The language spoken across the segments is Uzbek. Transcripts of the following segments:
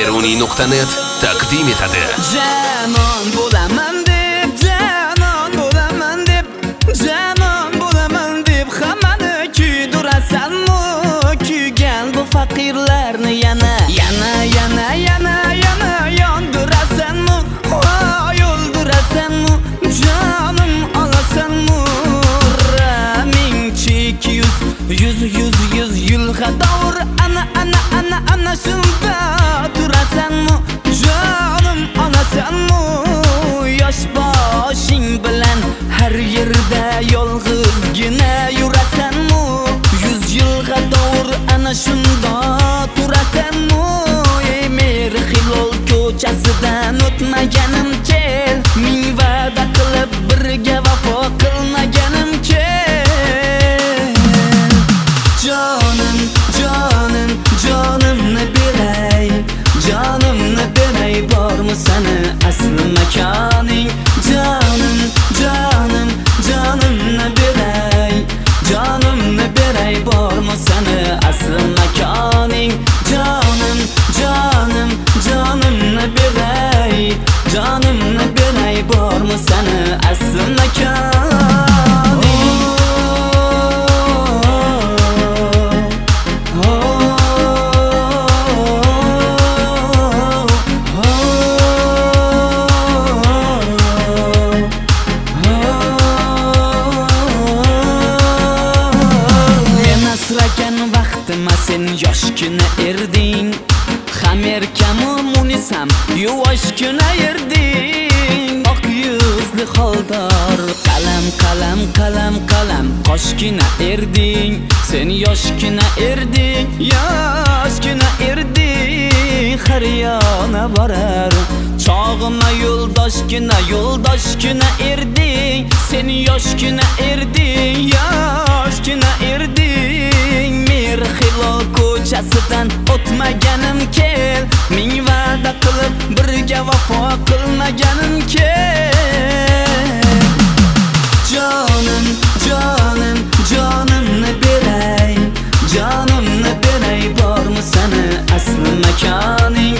beruniy.net taqdim etadi. Janon bo'laman deb, janon bo'laman deb, janon bo'laman deb hammani kuydirasanmi? Kuygan bu faqirlarni yana yondirasanmi? Voy o'ldirasanmi? Jonim olasanmi? Ming chek yuz yilga davr ana shunda turasanmi? Jonim olasanmi? Yosh boshing bilan har yerda yolg'izgina yurasanmi? 100 yilga davr ana shunda turasanmi? Mer xilol ko'chasidan o'tmaganim kel, ming va'da qilib birga vafo qilmaganim kel. Jonimni beray, jonimni beray, bormi sani asli makoning? Jonimni beray, jonimni beray, bormi sani asli makoning? Jonimni beray, jonimni beray, bormi sani asli makoning? Sen yoshgina erding, xamerkamu munisam yuvoshgina erding. Oq yuzli xoldor qalam qoshgina erding. Sen yoshgina erding, har yana borar chog'ima yo'ldoshgina erding. Sen yoshgina erding, mer xilol ko'chasidan o'tmaganim kel, ming va'da qilib birga vafo qilmaganim kel. Jonimni beray, jonimni beray, bormi sani asli makoning?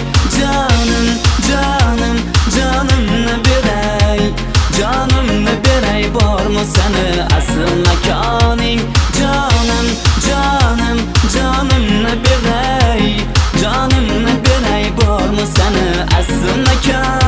Jonimni beray, jonimni beray, bormi sani asli makoning? Jonimni beray, jonimni beray, bormi sani asli makoning?